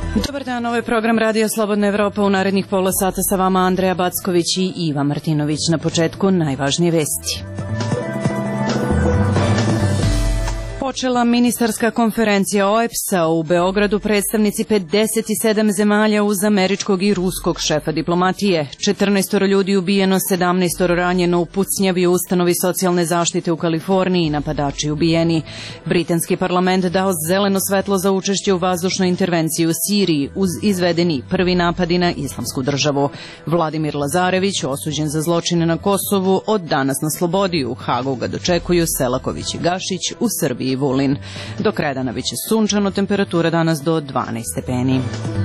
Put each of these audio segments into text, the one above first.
Dobar dan, ovo je program Radija Slobodna Evropa. U narednih pola sata sa vama Andreja Backović i Iva Martinović. Na početku najvažnije vesti. Počela ministarska konferencija OEBS-a u Beogradu. Predstavnici 57 zemalja uz američkog i ruskog šefa diplomatije. 14 ljudi ubijeno, 17 ranjeno u pucnjavi u ustanovi socijalne zaštite u Kaliforniji, napadači ubijeni. Britanski parlament dao zeleno svetlo za učešće u vazdušnoj intervenciji u Siriji uz izvedeni prvi napadi na Islamsku državu. Vladimir Lazarević, osuđen za zločine na Kosovu, od danas na slobodi. U Hagu ga dočekuju Selaković i Gašić, u Srbiji Vulin. Do kraja dana biće sunčano, temperatura danas do 12 stepeni.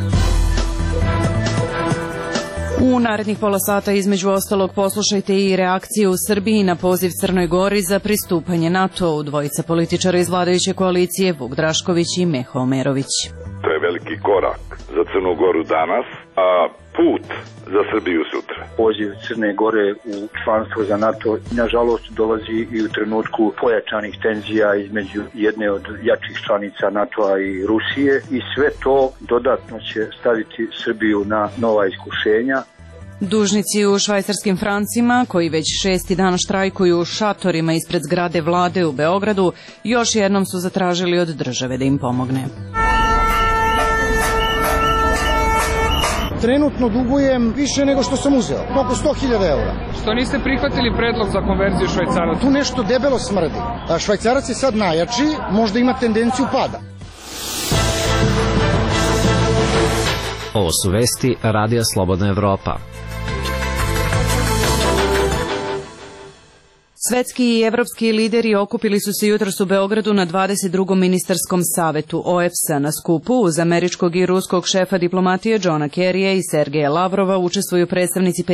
U narednih pola sata između ostalog poslušajte i reakcije u Srbiji na poziv Crnoj Gori za pristupanje NATO-u. Dvojica političara iz vladajuće koalicije, Vuk Drašković i Meho Omerović. To je veliki korak za Crnu Goru danas, a put za Srbiju sutra. Poziv Crne Gore u članstvo za NATO nažalost dolazi i u trenutku pojačanih tenzija između jedne od jačih članica NATO-a i Rusije i sve to dodatno će staviti Srbiju na nova iskušenja. Dužnici u švajcarskim francima, koji već 6. dan štrajkuju u šatorima ispred zgrade vlade u Beogradu, još jednom su zatražili od države da im pomogne. Trenutno dugujem više nego što sam uzeo, oko 100.000 eura. Što niste prihvatili predlog za konverziju švajcaraca? Tu nešto debelo smrdi. Švajcarac je sad najjači, možda ima tendenciju pada. Ovo su vesti Radija Slobodna Evropa. Svetski i evropski lideri okupili su se jutros u Beogradu na 22. ministarskom savetu OEBS-a. Na skupu uz američkog i ruskog šefa diplomatije Johna Kerrya i Sergeja Lavrova učestvuju predstavnici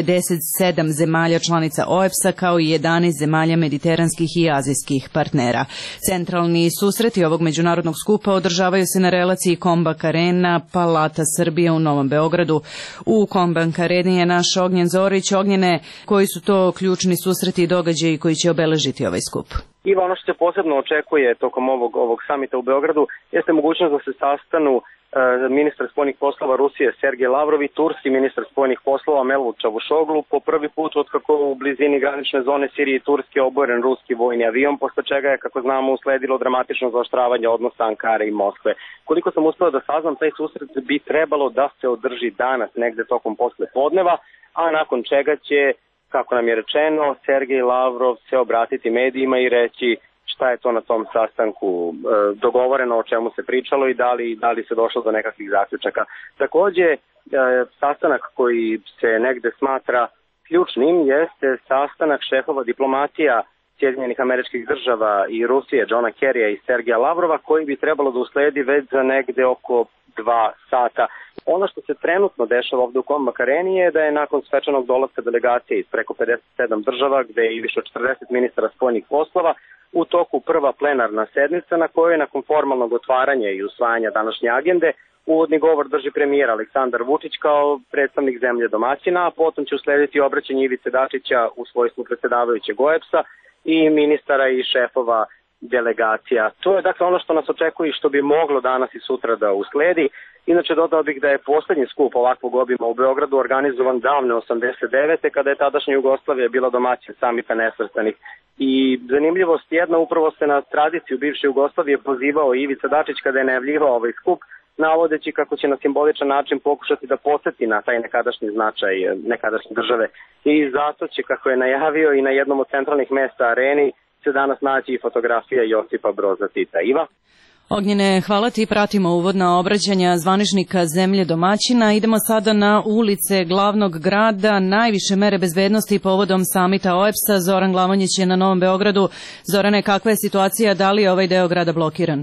57 zemalja članica OEBS-a kao i 11 zemalja mediteranskih i azijskih partnera. Centralni susreti ovog međunarodnog skupa održavaju se na relaciji Kombank Arena, Palata Srbije u Novom Beogradu. U Kombank Areni je naš Ognjen Zorić. Ognjene, koji su to ključni susreti i događaji koji će obeležiti ovaj skup? Iva, ono što se posebno očekuje tokom ovog samita u Beogradu jeste mogućnost da se sastanu ministar spoljnih poslova Rusije Sergej Lavrov i turski ministar spoljnih poslova Mevlut Čavuşoglu po prvi put otkako u blizini granične zone Sirije i Turske oboren ruski vojni avion, posle čega je, kako znamo, usledilo dramatično zaoštravanje odnosa Ankare i Moskve. Koliko sam uspeo da saznam, taj susret bi trebalo da se održi danas, negde tokom posle podneva, a nakon čega će, kako nam je rečeno, Sergej Lavrov se obratiti medijima i reći šta je to na tom sastanku dogovoreno, o čemu se pričalo i da li se došlo do nekakvih zaključaka. Takođe, sastanak koji se negde smatra ključnim jeste sastanak šefova diplomatija Sjedinjenih Američkih Država i Rusije, Johna Kerrya i Sergeja Lavrova, koji bi trebalo da usledi već za negde oko 2 sata. Ono što se trenutno dešava ovde u Kombank Areni je da je nakon svečanog dolaska delegacije iz preko 57 država, gde je i više od 40 ministara spoljnih poslova, u toku prva plenarna sednica na kojoj je nakon formalnog otvaranja i usvajanja današnje agende uvodni govor drži premijer Aleksandar Vučić kao predstavnik zemlje domaćina, a potom će uslediti obraćanje Ivice Dačića u svojstvu predsedavajućeg OEBS-a i ministara i šefova delegacija. To je dakle ono što nas očekuje i što bi moglo danas i sutra da usledi. Inače, dodao bih da je poslednji skup ovakvog obima u Beogradu organizovan davne 89. kada je tadašnja Jugoslavija bila domaćin samita nesvrstanih. I zanimljivost jedna, upravo se na tradiciju bivše Jugoslavije pozivao Ivica Dačić kada je najavljivao ovaj skup, navodeći kako će na simboličan način pokušati da podsjeti na taj nekadašnji značaj nekadašnje države. I zato će, kako je najavio, i na jednom od centralnih mesta areni se danas naći i fotografija Josipa Broza Tita. Iva? Ognjene, hvala ti. Pratimo uvodna obraćanja zvaničnika zemlje domaćina. Idemo sada na ulice glavnog grada. Najviše mere bezbednosti povodom samita OEBS-a. Zoran Glavonjić je na Novom Beogradu. Zorane, kakva je situacija? Da li je ovaj deo grada blokiran?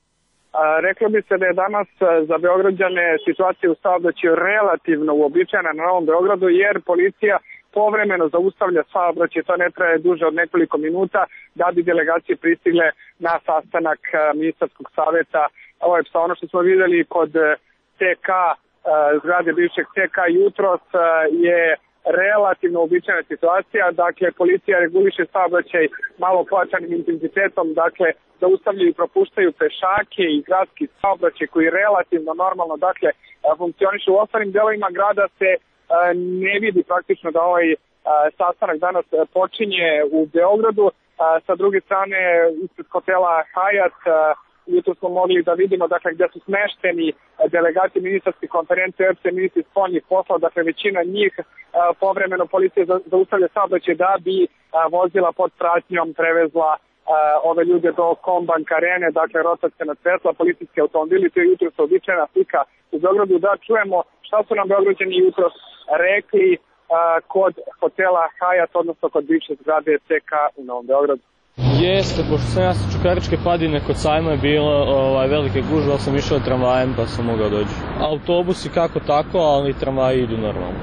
Reklo bi se da je danas za Beograđane situacija u saobraćaju relativno uobičajena na Novom Beogradu, jer policija povremeno zaustavlja saobraćaj, to ne traje duže od nekoliko minuta, da bi delegacije pristigle na sastanak ministarskog saveta OEBS-a. Ono što smo videli kod TK, zgrade bivšeg TK jutros, je relativno uobičajena situacija, dakle policija reguliše saobraćaj malo pojačanim intenzitetom, dakle zaustavljaju i propuštaju pešake i gradski saobraćaj koji relativno normalno dakle funkcioniše. U ostalim delovima grada se ne vidi praktično da ovaj sastanak danas počinje u Beogradu. Sa druge strane, ispred hotela Hyatt, jutro smo mogli da vidimo dakle, gde su smešteni delegati ministarske konferencije OEBS-a, ministri spoljnih poslova, dakle većina njih povremeno policija zaustavlja saobraćaj da bi vozila pod pratnjom prevezla ove ljude do Kombank arene, dakle rotaciona svetla, policijski automobili, to je jutro sa običajna slika u Beogradu, da čujemo šta su nam Beograđani jutro rekli kod hotela Hyatt, odnosno kod bivše zgrade TK u Novom Beogradu. Jeste, pošto sam ja sa Čukaričke padine kod sajma je bilo velike gužve, ali sam išao tramvajem pa sam mogao doći. Autobusi kako tako, ali tramvaji idu normalno.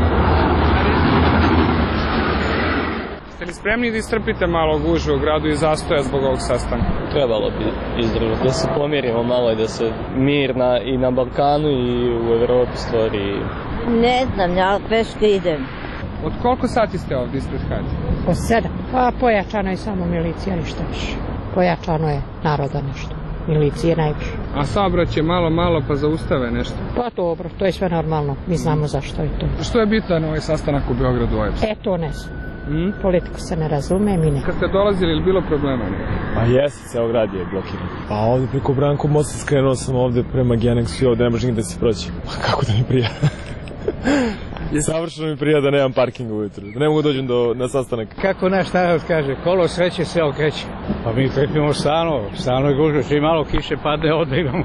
Ste li spremni da istrpite malo gužve u gradu i zastoja zbog ovog sastanka? Trebalo bi izdržati, da se pomirimo malo i da se mir i na Balkanu i u Evropi stvori. Ne znam, ja peške idem. Od koliko sati ste ovdje ispred Hyatta? Od 7. Pa pojačano je samo milicija, ništa više. Pojačano je naroda nešto. Milicije najviše. A saobraćaj malo pa zaustave nešto? Pa dobro, to je sve normalno. Mi znamo zašto je to. Što je bitan ovaj sastanak u Beogradu OEBS? To ne znam. Politiku se ne razume, mi ne. Kad ste dolazili, ili bilo problema? Pa jesi, ceo grad je blokiran. Pa ovdje preko Branko mosta skrenuo sam ovdje prema Genexu i ovdje ne može nigde se proći. Pa kako da mi prija? Savršeno mi prija da nemam parkinga ujutru, da ne mogu dođem na sastanak. Kako naš narod kaže, kolo sreće se okreće. Pa mi trpimo stalno je gužve, čim malo kiše padne, odbegamo.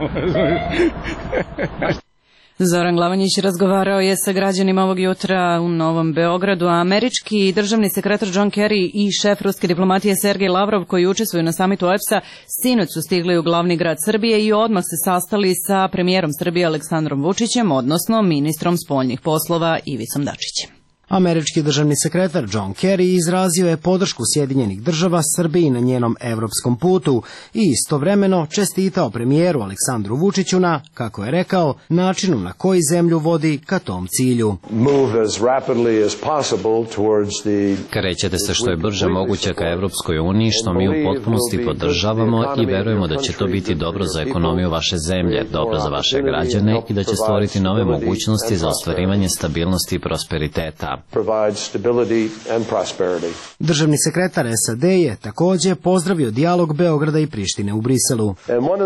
Zoran Glavanjić razgovarao je sa građanima ovog jutra u Novom Beogradu, a američki državni sekretar John Kerry i šef ruske diplomatije Sergej Lavrov, koji učestvuju na samitu OEBS-a, sinoć su stigli u glavni grad Srbije i odmah se sastali sa premijerom Srbije Aleksandrom Vučićem, odnosno ministrom spoljnih poslova Ivicom Dačićem. Američki državni sekretar John Kerry izrazio je podršku Sjedinjenih država Srbiji na njenom evropskom putu i istovremeno čestitao premijeru Aleksandru Vučiću na, kako je rekao, načinu na koji zemlju vodi ka tom cilju. Krećete se što je brže moguće ka Evropskoj uniji, što mi u potpunosti podržavamo i verujemo da će to biti dobro za ekonomiju vaše zemlje, dobro za vaše građane i da će stvoriti nove mogućnosti za ostvarivanje stabilnosti i prosperiteta. Državni sekretar SAD je također pozdravio dijalog Beograda i Prištine u Briselu.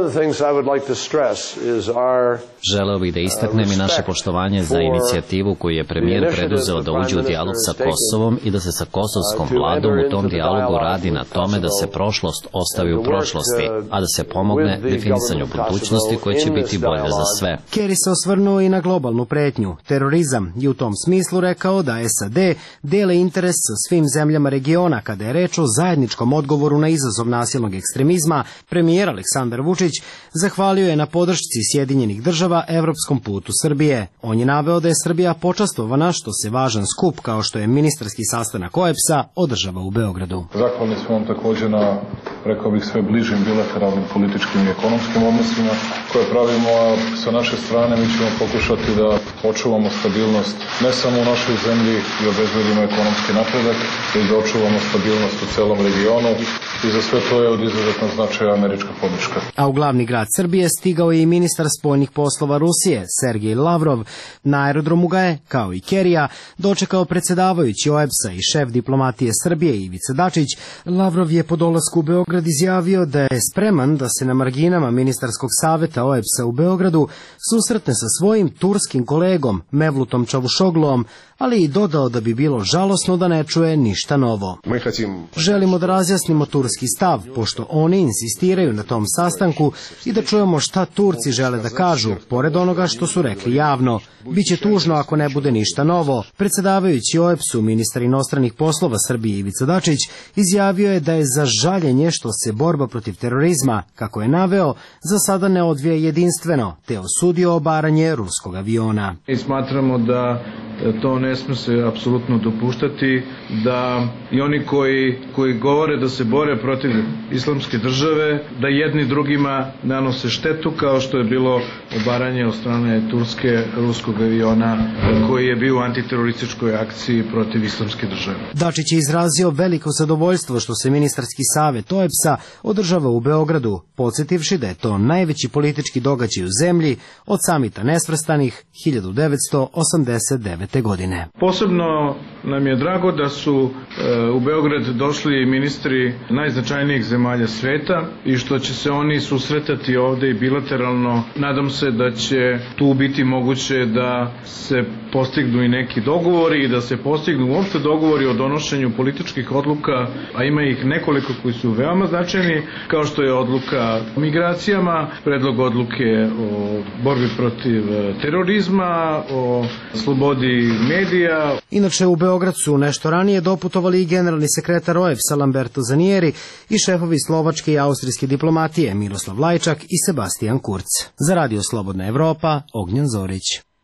Želeo bih da istaknem i naše poštovanje za inicijativu koju je premijer preduzeo da uđe u dijalog sa Kosovom i da se sa kosovskom vladom u tom dijalogu radi na tome da se prošlost ostavi u prošlosti, a da se pomogne definisanju budućnosti koja će biti bolja za sve. Kerry se osvrnuo i na globalnu pretnju, terorizam, i u tom smislu rekao da SAD dele interes sa svim zemljama regiona kada je reč o zajedničkom odgovoru na izazov nasilnog ekstremizma. Premijer Aleksandar Vučić zahvalio je na podršci Sjedinjenih država evropskom putu Srbije. On je naveo da je Srbija počastvovana što se važan skup kao što je ministarski sastanak OEBS-a održava u Beogradu. Zahvalni smo vam također na, rekao bih, sve bližim bilateralnim političkim i ekonomskim odnosima koje pravimo, a sa naše strane mi ćemo pokušati da očuvamo stabilnost ne samo u našoj zemlji i obezbedimo ekonomski napredak, već da očuvamo stabilnost u celom regionu i za sve to je od izuzetnog značaja američka podrška. A u glavni grad Srbije stigao je i ministar spoljnih poslova Rusije, Sergej Lavrov. Na aerodromu ga je, kao i Kerija, dočekao predsjedavajući OEBS-a i šef diplomatije Srbije Ivica Dačić. Lavrov je po dolasku u Beograd izjavio da je spreman da se na marginama ministarskog saveta OEBS-a u Beogradu susretne sa svojim turskim kolegom Mevlutom Čavuşogluom, ali i dodao da bi bilo žalosno da ne čuje ništa novo. Želimo da razjasnimo turski stav, pošto oni insistiraju na tom sastanku, i da čujemo šta Turci žele da kažu, pored onoga što su rekli javno. Biće tužno ako ne bude ništa novo. Predsjedavajući OEBS-u, ministar inostranih poslova Srbije Ivica Dačić izjavio je da je za žaljenje što se borba protiv terorizma, kako je naveo, za sada ne odvija jedinstveno, te osudio obaranje ruskog aviona. I smatramo da to ne sme se apsolutno dopuštati, da i oni koji govore da se bore protiv islamske države, da jedni drugima nanose štetu, kao što je bilo obaranje od strane Turske ruskog aviona koji je bio u antiterorističkoj akciji protiv islamske države. Dačić je izrazio veliko zadovoljstvo što se ministarski savet OEBS-a održava u Beogradu, podsjetivši da je to najveći politički događaj u zemlji od samita nesvrstanih 1989. godine. Posebno nam je drago da su u Beograd došli ministri najznačajnijih zemalja sveta i što će se oni susretati ovde i bilateralno. Nadam se da će tu biti moguće da se postignu i neki dogovori i da se postignu uopšte dogovori o donošenju političkih odluka, a ima ih nekoliko koji su veoma značajni, kao što je odluka o migracijama, predlog odluke o borbi protiv terorizma, o slobodi medija. Inače, u Beograd su nešto ranije doputovali i generalni sekretar OEBS-a Lamberto Zanieri i šefovi slovačke i austrijske diplomatije Miroslav Lajčak i Sebastian Kurz. Za Radio Slobodna Evropa, Ognjen Zorić.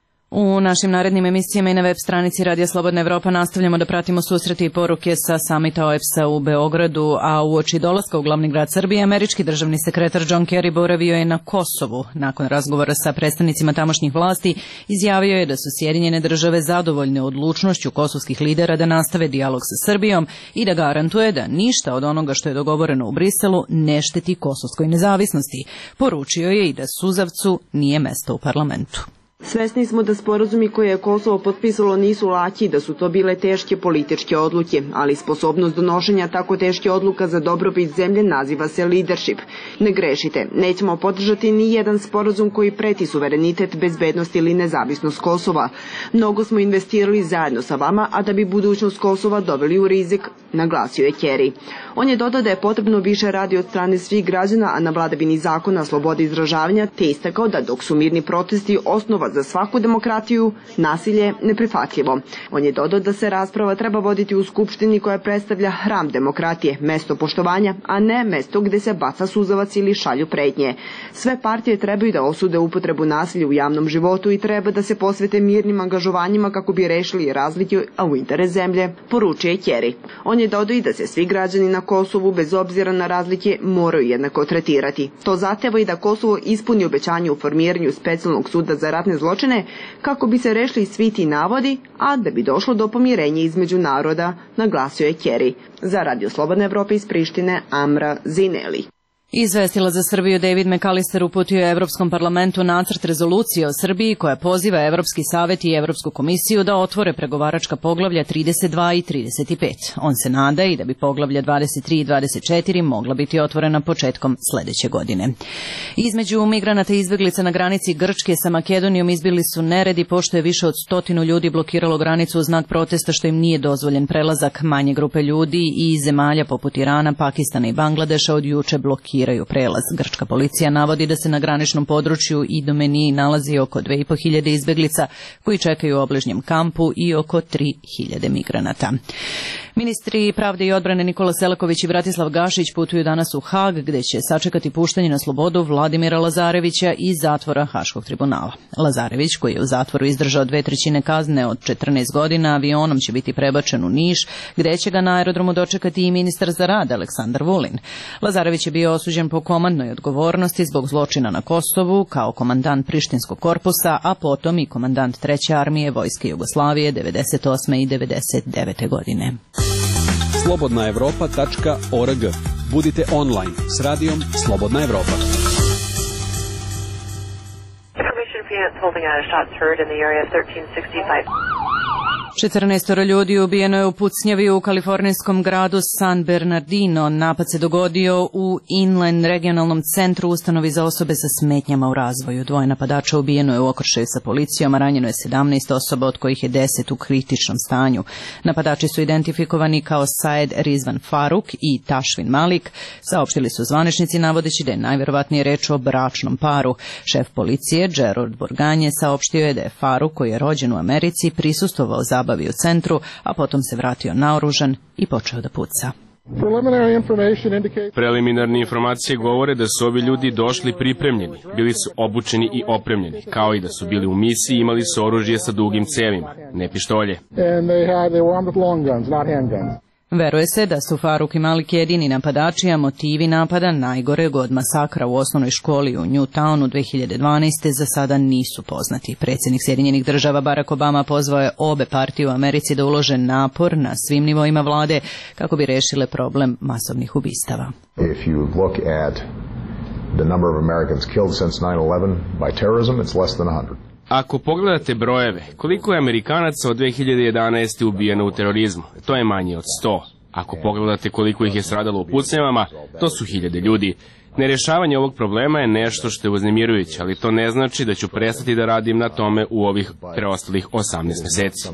U našim narednim emisijama i na web stranici Radija Slobodna Evropa nastavljamo da pratimo susrete i poruke sa samita OEBS-a u Beogradu, a uoči dolaska u glavni grad Srbije, američki državni sekretar John Kerry boravio je na Kosovu. Nakon razgovora sa predstavnicima tamošnjih vlasti, izjavio je da su Sjedinjene države zadovoljne odlučnošću kosovskih lidera da nastave dijalog sa Srbijom i da garantuje da ništa od onoga što je dogovoreno u Briselu ne šteti kosovskoj nezavisnosti. Poručio je i da suzavcu nije mesto u parlamentu. Svesni smo da sporazumi koje je Kosovo potpisalo nisu laki, da su to bile teške političke odluke, ali sposobnost donošenja tako teške odluka za dobrobit zemlje naziva se leadership. Ne grešite, nećemo podržati ni jedan sporazum koji preti suverenitet, bezbednost ili nezavisnost Kosova. Mnogo smo investirali zajedno sa vama, a da bi budućnost Kosova doveli u rizik, naglasio je Kerry. On je dodao da je potrebno više radi od strane svih građana, a na vladavini zakona, slobode izražavanja, te istakao da dok su mirni protesti osnova za svaku demokratiju, nasilje neprihvatljivo. On je dodao da se rasprava treba voditi u Skupštini koja predstavlja hram demokratije, mesto poštovanja, a ne mesto gde se baca suzavac ili šalju pretnje. Sve partije trebaju da osude upotrebu nasilja u javnom životu i treba da se posvete mirnim angažovanjima kako bi rešili razlike, a u interes zemlje, poručuje Kerry. On je dodao i da se svi građani na Kosovu, bez obzira na razlike, moraju jednako tretirati. To zahteva i da Kosovo ispuni obećanje u formiranju specijalnog suda za ratne zločine kako bi se rešili svi ti navodi, a da bi došlo do pomirenja između naroda, naglasio je Kerry. Za Radio Slobodna Evropa iz Prištine, Amra Zineli. Izvestila za Srbiju David McAllister uputio je Evropskom parlamentu nacrt rezolucije o Srbiji koja poziva Evropski savet i Evropsku komisiju da otvore pregovaračka poglavlja 32 i 35. On se nada i da bi poglavlja 23 i 24 mogla biti otvorena početkom sledeće godine. Između migranata i izbeglica na granici Grčke sa Makedonijom izbili su neredi pošto je više od 100 ljudi blokiralo granicu u znak protesta što im nije dozvoljen prelazak. Manje grupe ljudi i zemalja poput Irana, Pakistana i Bangladeša od juče blokiraju prelaz. Grčka policija navodi da se na graničnom području i Domeniji nalazi oko 2500 izbeglica koji čekaju u obližnjem kampu i oko 3000 migranata. Ministri pravde i odbrane Nikola Selaković i Bratislav Gašić putuju danas u Hag, gde će sačekati puštanje na slobodu Vladimira Lazarevića iz zatvora Haškog tribunala. Lazarević, koji je u zatvoru izdržao 2/3 kazne od 14 godina, avionom će biti prebačen u Niš, gde će ga na aerodromu dočekati i ministar za rad Aleksandar Vulin. Lazarević je bio osuđen po komandnoj odgovornosti zbog zločina na Kosovu kao komandant Prištinskog korpusa, a potom i komandant 3. armije Vojske Jugoslavije 98. i 99. godine. slobodnaevropa.org. Budite online s radijom Slobodna Evropa. 14 ljudi ubijeno je u pucnjavi u kalifornijskom gradu San Bernardino. Napad se dogodio u Inland regionalnom centru ustanovi za osobe sa smetnjama u razvoju. 2 napadača ubijeno je u okršaju sa policijom, a ranjeno je 17 osoba, od kojih je 10 u kritičnom stanju. Napadači su identifikovani kao Saed Rizvan Faruk i Tašvin Malik. Saopštili su zvaničnici navodeći da je najverovatnije reč o bračnom paru. Šef policije Gerard Borganje saopštio je da je Faruk, koji je rođen u Americi, prisustvovao zabavi u centru, a potom se vratio naoružan i počeo da puca. Preliminarne informacije govore da su ovi ljudi došli pripremljeni, bili su obučeni i opremljeni, kao i da su bili u misiji i imali su oružje sa dugim cevima, ne pištolje. Veruje se da su Faruk i Malik jedini napadači, a motivi napada najgoreg od masakra u osnovnoj školi u Newtownu 2012. za sada nisu poznati. Predsjednik Sjedinjenih Država Barack Obama pozvao je obe partije u Americi da ulože napor na svim nivoima vlade kako bi rešile problem masovnih ubistava. If you look at the number of Americans killed since 9/11 by terrorism, it's less than 100. Ako pogledate brojeve, koliko je Amerikanaca od 2011. ubijeno u terorizmu, to je manje od 100. Ako pogledate koliko ih je stradalo u pucnjavama, to su hiljade ljudi. Nerešavanje ovog problema je nešto što je uznemirujuće, ali to ne znači da ću prestati da radim na tome u ovih preostalih 18 meseci.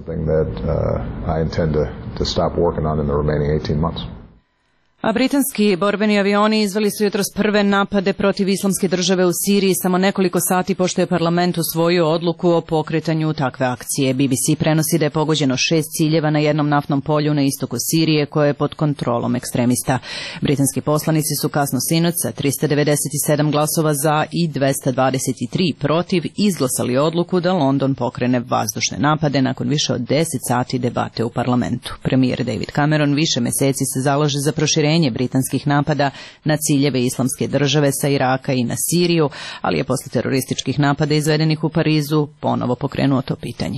A britanski borbeni avioni izveli su jutros prve napade protiv Islamske države u Siriji samo nekoliko sati pošto je parlament usvojio odluku o pokretanju takve akcije. BBC prenosi da je pogođeno 6 ciljeva na jednom naftnom polju na istoku Sirije koje je pod kontrolom ekstremista. Britanski poslanici su kasno sinoć sa 397 glasova za i 223 protiv izglasali odluku da London pokrene vazdušne napade nakon više od 10 sati debate u parlamentu. Premijer David Cameron više meseci se zalaže za proširenje britanskih napada na ciljeve Islamske države sa Iraka i na Siriju, ali je posle terorističkih napada izvedenih u Parizu ponovo pokrenuo to pitanje.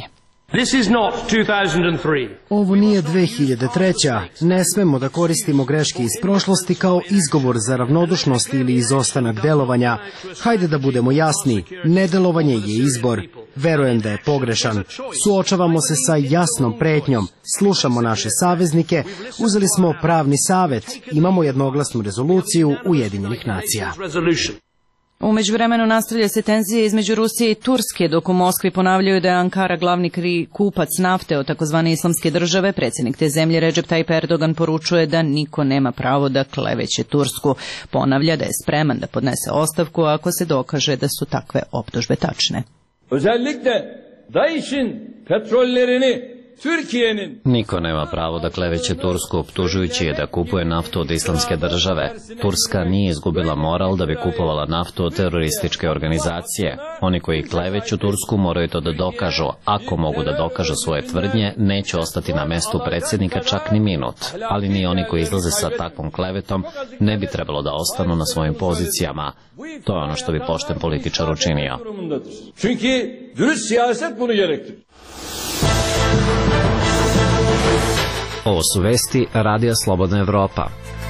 Ovo nije 2003. Ne smemo da koristimo greške iz prošlosti kao izgovor za ravnodušnost ili izostanak delovanja. Hajde da budemo jasni, nedelovanje je izbor. Verujem da je pogrešan. Suočavamo se sa jasnom pretnjom. Slušamo naše saveznike. Uzeli smo pravni savet. Imamo jednoglasnu rezoluciju Ujedinjenih nacija. U međuvremenu nastavlja se tenzije između Rusije i Turske, dok u Moskvi ponavljaju da je Ankara glavni kupac nafte od takozvane Islamske države. Predsjednik te zemlje Recep Tayyip Erdogan poručuje da niko nema pravo da kleveće Tursku. Ponavlja da je spreman da podnese ostavku ako se dokaže da su takve optužbe tačne. Niko nema pravo da kleveće Tursku optužujući je da kupuje naftu od Islamske države. Turska nije izgubila moral da bi kupovala naftu od terorističke organizacije. Oni koji kleveću Tursku moraju to da dokažu. Ako mogu da dokažu svoje tvrdnje, neće ostati na mestu predsjednika čak ni minut. Ali ni oni koji izlaze sa takvom klevetom ne bi trebalo da ostanu na svojim pozicijama. To je ono što bi pošten političar učinio. Ovo su vesti Radija Slobodna Evropa.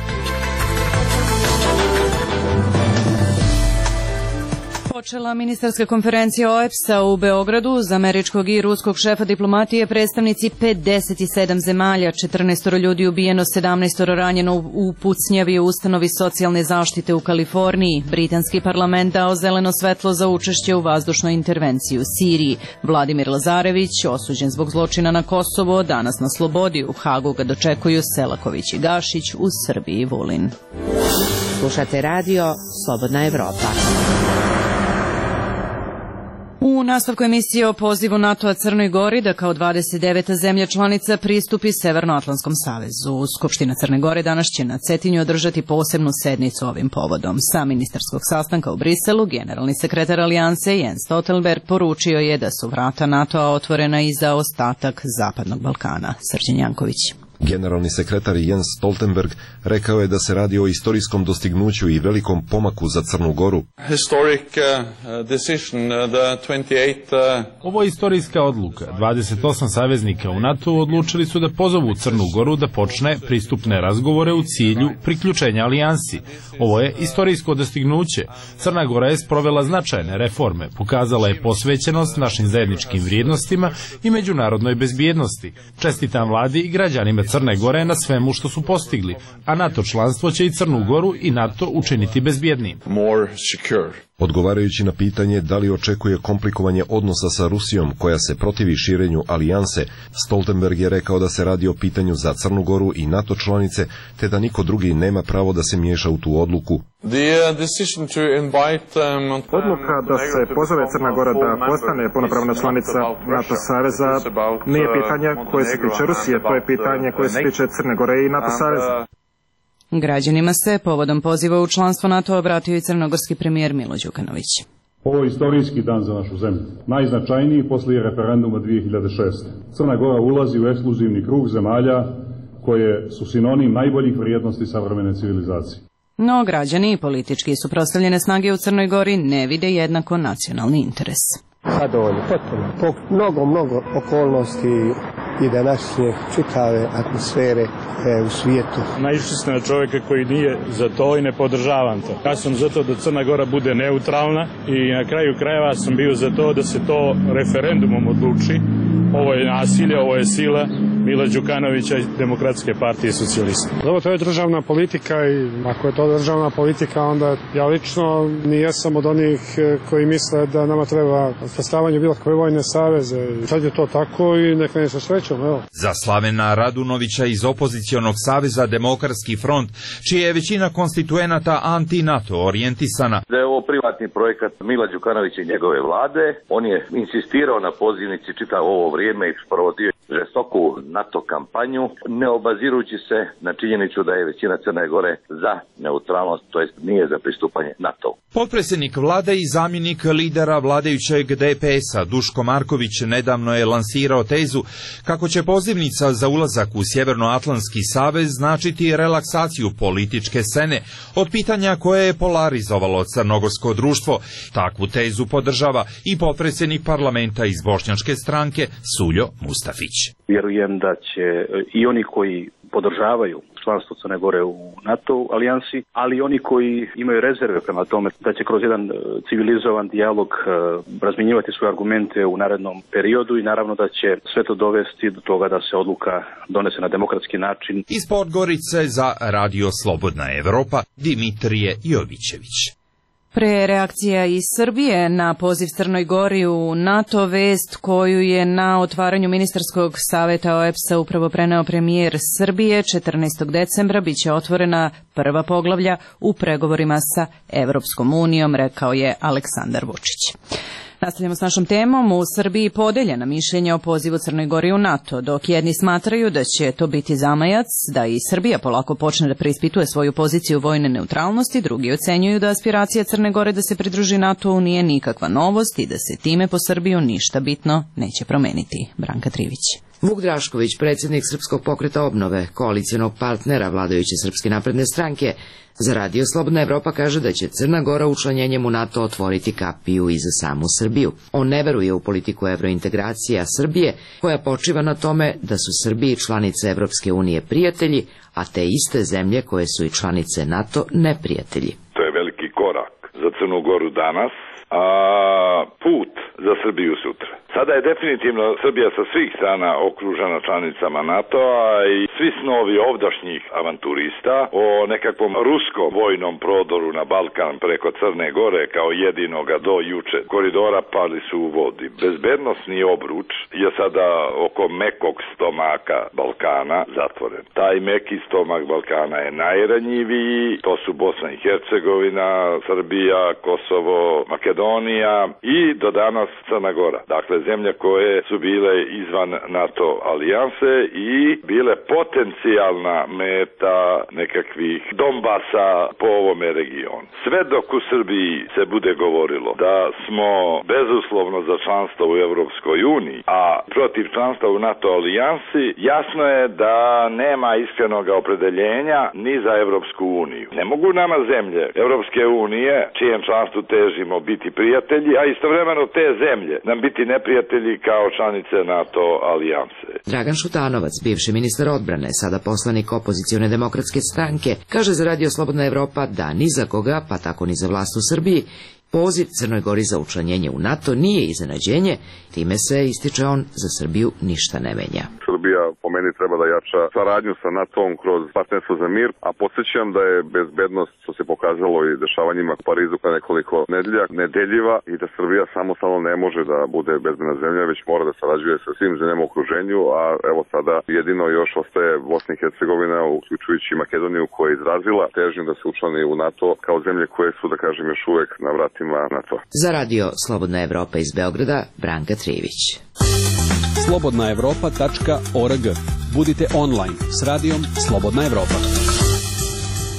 Počela ministarska konferencija OEBS-a u Beogradu. Za američkog i ruskog šefa diplomatije predstavnici 57 zemalja, 14 ljudi ubijeno, 17 ranjeno u pucnjavi u ustanovi socijalne zaštite u Kaliforniji. Britanski parlament dao zeleno svetlo za učešće u vazdušnoj intervenciji u Siriji. Vladimir Lazarević, osuđen zbog zločina na Kosovo, danas na slobodi. U Hagu ga dočekuju Selaković i Gašić, u Srbiji Vulin. Slušate radio Slobodna Evropa. U nastavku emisije o pozivu NATO-a Crnoj Gori da kao 29. zemlja članica pristupi Severnoatlantskom savezu. Skupština Crne Gore danas će na Cetinju održati posebnu sednicu ovim povodom. Sa ministarskog sastanka u Briselu generalni sekretar Alijanse Jens Stoltenberg poručio je da su vrata NATO-a otvorena i za ostatak Zapadnog Balkana. Srđan Janković. Generalni sekretar Jens Stoltenberg rekao je da se radi o istorijskom dostignuću i velikom pomaku za Crnu Goru. Ovo je istorijska odluka. 28 saveznika u NATO odlučili su da pozovu Crnu Goru da počne pristupne razgovore u cilju priključenja alijansi. Ovo je istorijsko dostignuće. Crna Gora je sprovela značajne reforme, pokazala je posvećenost našim zajedničkim vrijednostima i međunarodnoj bezbjednosti. Čestitam vladi i građanima Crne Gore na svemu što su postigli, a NATO članstvo će i Crnu Goru i NATO učiniti bezbjednijim. Odgovarajući na pitanje da li očekuje komplikovanje odnosa sa Rusijom koja se protivi širenju alijanse, Stoltenberg je rekao da se radi o pitanju za Crnu Goru i NATO članice, te da niko drugi nema pravo da se miješa u tu odluku. Odluka da se pozove Crna Gora da postane punopravna članica NATO saveza nije pitanje koje se tiče Rusije, to je pitanje koje se tiče Crne Gore i NATO saveza. Građanima se povodom poziva u članstvo NATO obratio i crnogorski premijer Milo Đukanović. Ovo je istorijski dan za našu zemlju. Najznačajniji poslije referenduma 2006. Crna Gora ulazi u ekskluzivni krug zemalja koje su sinonim najboljih vrijednosti savremene civilizacije. No, građani i politički suprotstavljene snage u Crnoj Gori ne vide jednako nacionalni interes. Zadovoljno, potpuno. Po mnogo okolnosti i današnje čitave atmosfere u svijetu. Naišli ste na čovjeka koji nije za to i ne podržavam to. Ja sam za to da Crna Gora bude neutralna i na kraju krajeva sam bio za to da se to referendumom odluči. Ovo je nasilje, ovo je sila Mila Đukanovića i Demokratske partije socijalista. Ovo to je državna politika i ako je to državna politika, onda ja lično nijesam od onih koji misle da nama treba uspostavljanje bilo kakve vojne saveze. Sad je to tako i neka ne se srećom, evo. Za Slavena Radunovića iz opozicionog saveza Demokratski front, čija je većina konstituenata anti-NATO orijentisana. Da je ovo privatni projekat Mila Đukanovića i njegove vlade, on je insistirao na pozivnici čitavo ovo vrijeme i provodio žestoku NATO kampanju, ne obazirujući se na činjenicu da je većina Crne Gore za neutralnost, to jest nije za pristupanje NATO. Potpredsjednik vlade i zamjenik lidera vladajućeg DPS-a Duško Marković nedavno je lansirao tezu kako će pozivnica za ulazak u Sjevernoatlantski savez značiti relaksaciju političke scene od pitanja koje je polarizovalo crnogorsko društvo. Takvu tezu podržava i potpredsjednik parlamenta iz bošnjačke stranke Suljo Mustafić. Vjerujem da će i oni koji podržavaju članstvo Crne Gore u NATO alijansi, ali i oni koji imaju rezerve prema tome da će kroz jedan civilizovan dijalog razmjenjivati svoje argumente u narednom periodu i naravno da će sve to dovesti do toga da se odluka donese na demokratski način. Iz Podgorice za Radio Slobodna Evropa Dimitrije Jovićević. Pre reakcija iz Srbije na poziv Crnoj Gori u NATO, vest koju je na otvaranju ministarskog saveta OEBS-a upravo preneo premijer Srbije, 14. decembra biće otvorena prva poglavlja u pregovorima sa Evropskom unijom, rekao je Aleksandar Vučić. Nastavljamo s našom temom. U Srbiji podeljena mišljenja o pozivu Crnoj Gori u NATO, dok jedni smatraju da će to biti zamajac, da i Srbija polako počne da preispituje svoju poziciju vojne neutralnosti, drugi ocenjuju da aspiracija Crne Gore da se pridruži NATO nije nikakva novost i da se time po Srbiju ništa bitno neće promeniti. Branka Trivić. Vuk Drašković, predsjednik Srpskog pokreta obnove, koalicijonog partnera vladajuće Srpske napredne stranke, za Radio Slobodna Evropa kaže da će Crna Gora učlanjenjem u NATO otvoriti kapiju i za samu Srbiju. On ne veruje u politiku evrointegracija Srbije, koja počiva na tome da su Srbiji članice Evropske unije prijatelji, a te iste zemlje koje su i članice NATO neprijatelji. To je veliki korak za Crnu Goru danas, a put za Srbiju sutra. Sada je definitivno Srbija sa svih strana okružena članicama NATO-a i svi snovi ovdašnjih avanturista o nekakvom ruskom vojnom prodoru na Balkan preko Crne Gore kao jedinoga do juče koridora pali su u vodi. Bezbednosni obruč je sada oko mekog stomaka Balkana zatvoren. Taj meki stomak Balkana je najranjiviji, to su Bosna i Hercegovina, Srbija, Kosovo, Makedonija i do danas Crna Gora. Dakle, zemlje koje su bile izvan NATO alijanse i bile potencijalna meta nekakvih Donbasa po ovome regionu. Sve dok u Srbiji se bude govorilo da smo bezuslovno za članstvo u Evropskoj uniji, a protiv članstva u NATO alijansi, jasno je da nema iskrenog opredeljenja ni za Evropsku uniju. Ne mogu nama zemlje Evropske unije, čijem članstvu težimo, biti prijatelji, a istovremeno te zemlje nam biti neprijatelji kao članice NATO alijanse. Dragan Šutanovac, bivši ministar odbrane, sada poslanik opozicione demokratske stranke, kaže za Radio Slobodna Evropa da ni za koga, pa tako ni za vlast u Srbiji, poziv Crnoj Gori za učlanjenje u NATO nije iznenađenje, time se, ističe on, za Srbiju ništa ne menja. Srbija po meni treba da jača saradnju sa NATO-om kroz partnerstvo za mir, a podsjećam da je bezbednost, što se pokazalo i dešavanjima u Parizu kada nekoliko nedelja, nedeljiva i da Srbija samostalno ne može da bude bezbedna zemlja, već mora da sarađuje sa svim zemljama u okruženju, a evo sada jedino još ostaje Bosna i Hercegovina, uključujući Makedoniju, koja je izrazila težnju da se učlani u NATO kao zemlje koje su, da kažem, još uvek na vratima NATO. Za Radio Slobodna Evropa iz Beograda, Branka Trivić. slobodnaevropa.org. Budite online s Radijom Slobodna Evropa.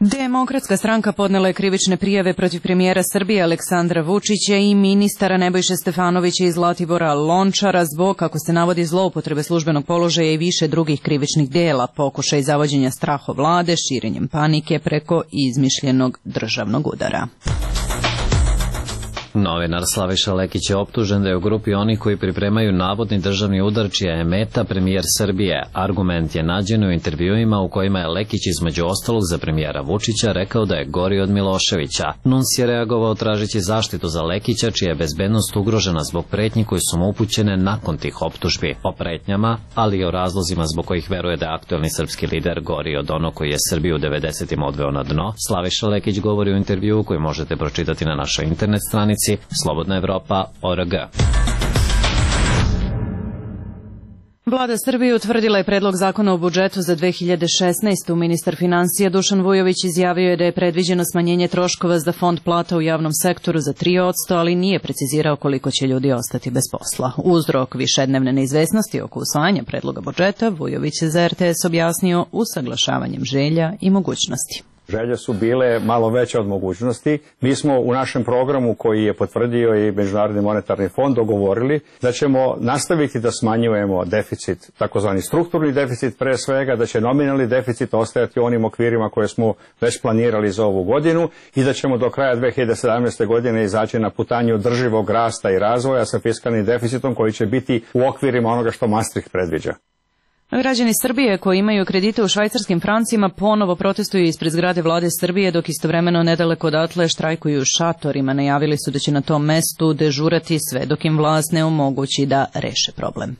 Demokratska stranka podnela je krivične prijave protiv premijera Srbije Aleksandra Vučića i ministara Nebojše Stefanovića i Zlatibora Lončara zbog, kako se navodi, zloupotrebe službenog položaja i više drugih krivičnih dela, pokušaj zavođenja straha vlade, širenjem panike preko izmišljenog državnog udara. Novinar Slaviša Lekić je optužen da je u grupi onih koji pripremaju navodni državni udar čija je meta premijer Srbije. Argument je nađen u intervjuima u kojima je Lekić između ostalog za premijera Vučića rekao da je gori od Miloševića. NUNS je reagovao tražeći zaštitu za Lekića čija je bezbednost ugrožena zbog pretnji koje su mu upućene nakon tih optužbi. O pretnjama, ali i o razlozima zbog kojih veruje da je aktuelni srpski lider gori od onog koji je Srbiju u 90-im odveo na dno, Slaviša Lekić govori u intervjuu koji možete pročitati na našoj internet stranici slobodnaevropa.org. Vlada Srbije utvrdila je predlog zakona o budžetu za 2016. Ministar finansija Dušan Vujović izjavio je da je predviđeno smanjenje troškova za fond plata u javnom sektoru za 3%, ali nije precizirao koliko će ljudi ostati bez posla. Uzrok višednevne neizvesnosti oko usvajanja predloga budžeta Vujović je za RTS objasnio usaglašavanjem želja i mogućnosti. Želje su bile malo veće od mogućnosti. Mi smo u našem programu koji je potvrdio i Međunarodni monetarni fond dogovorili da ćemo nastaviti da smanjujemo deficit, takozvani strukturni deficit pre svega, da će nominalni deficit ostajati u onim okvirima koje smo već planirali za ovu godinu i da ćemo do kraja 2017. godine izaći na putanju održivog rasta i razvoja sa fiskalnim deficitom koji će biti u okvirima onoga što Maastricht predviđa. Građani Srbije koji imaju kredite u švajcarskim francima ponovo protestuju ispred zgrade vlade Srbije, dok istovremeno nedaleko odatle štrajkuju u šatorima. Najavili su da će na tom mestu dežurati sve dok im vlast ne omogući da reše problem.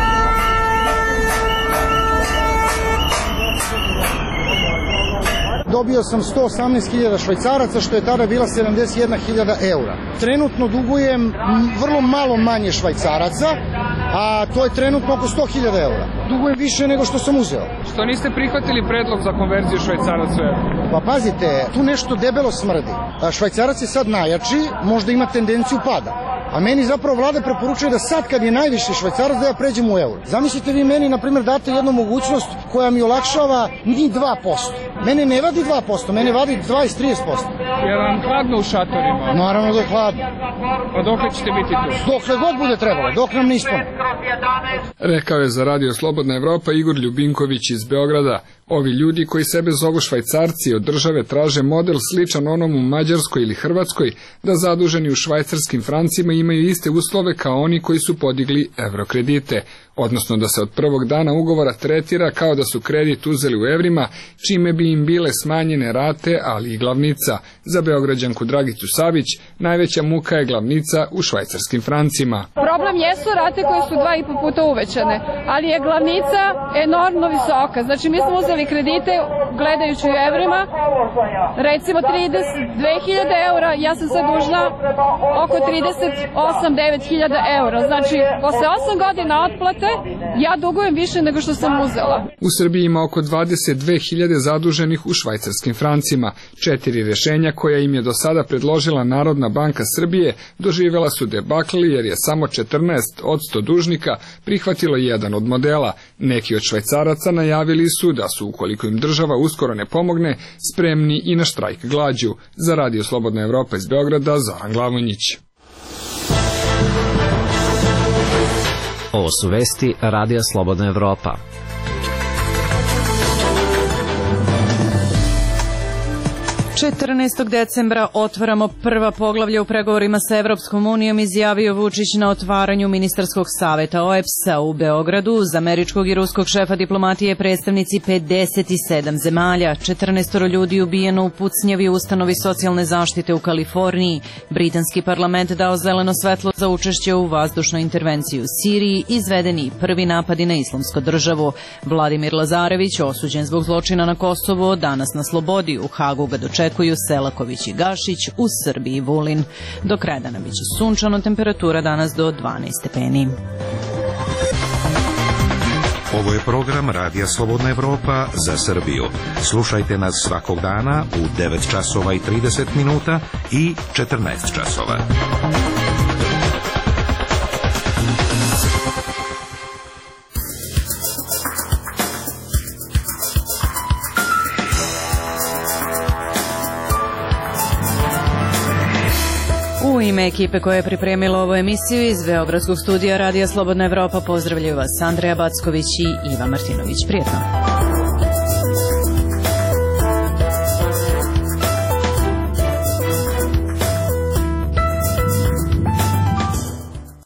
Dobio sam 118.000 švajcaraca, što je tada bila 71.000 eura. Trenutno dugujem vrlo malo manje švajcaraca, a to je trenutno oko 100.000 eura. Dugujem više nego što sam uzeo. Što niste prihvatili predlog za konverziju švajcaraca? Pa pazite, tu nešto debelo smrdi. Švajcarac je sad najjači, možda ima tendenciju pada. A meni zapravo vlada preporučuje da sad kad je najviši švajcarac da ja pređem u euro. Zamislite vi meni, na primjer, date jednu mogućnost koja mi olakšava ni 2%. Mene ne vadi 2%, mene vadi 20-30%. Je vam hladno u šatorima? Naravno da je hladno. A dokle ćete biti tu? Dokle god bude trebalo, dok nam ne ispune. Rekao je za Radio Slobodna Evropa Igor Ljubinković iz Beograda. Ovi ljudi koji sebe zovu švajcarci od države traže model sličan onom u Mađarskoj ili Hrvatskoj, da zaduženi u švajcarskim francima imaju iste uslove kao oni koji su podigli evrokredite, odnosno da se od prvog dana ugovora tretira kao da su kredit uzeli u evrima, čime bi im bile smanjene rate, ali i glavnica. Za Beograđanku Dragicu Savić najveća muka je glavnica u švajcarskim francima. Problem jesu rate koje su 2,5 puta uvećane, ali je glavnica enormno visoka. Znači mi smo uzeli kredite gledajući u evrima, recimo 32.000 eura, ja sam sad dužna oko 38-9.000 eura. Znači posle 8 godina otplate ja dugujem više nego što sam uzela. U Srbiji ima oko 22.000 zaduženih u švajcarskim francima. 4 rešenja koja im je do sada predložila Narodna banka Srbije doživjela su debakli jer je samo 14% dužnika prihvatilo jedan od modela. Neki od švajcaraca najavili su da su, ukoliko im država uskoro ne pomogne, spremni i na štrajk glađu. Za Radio Slobodna Evropa iz Beograda, Zoran Glavonjić. Ovo su vesti Radija Slobodna Evropa. 14. decembra otvaramo prva poglavlja u pregovorima sa Evropskom unijom, izjavio Vučić na otvaranju ministarskog saveta OEBS-a u Beogradu. Uz američkog i ruskog šefa diplomatije predstavnici 57 zemalja, 14 ljudi ubijeno u pucnjavi u ustanovi socijalne zaštite u Kaliforniji. Britanski parlament dao zeleno svetlo za učešće u vazdušnoj intervenciji u Siriji, izvedeni prvi napadi na Islamsku državu. Vladimir Lazarević, osuđen zbog zločina na Kosovo, danas na slobodi. U Hagu ga dočekuju Selaković i Gašić, u Srbiji Vulin. Do kraja dana biće sunčano, temperatura danas do 12 stepeni. Ovo je program Radija Slobodna Evropa za Srbiju. Slušajte nas svakog dana u 9 časova i 30 minuta i 14 časova. ime ekipe koja je pripremila ovu emisiju iz Beogradskog studija Radija Slobodna Evropa pozdravljaju vas Andreja Backović i Iva Martinović. Prijetno!